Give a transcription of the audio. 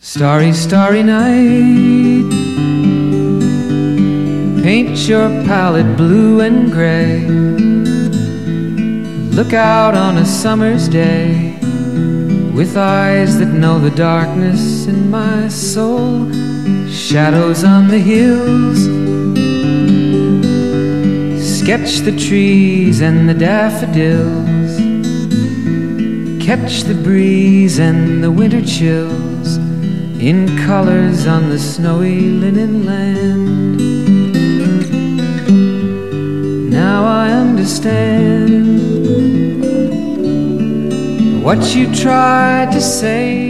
Starry, starry night, paint your palette blue and gray. Look out on a summer's day with eyes that know the darkness in my soul. Shadows on the hills, sketch the trees and the daffodils, catch the breeze and the winter chills in colors on the snowy linen land. Now I understand what you tried to say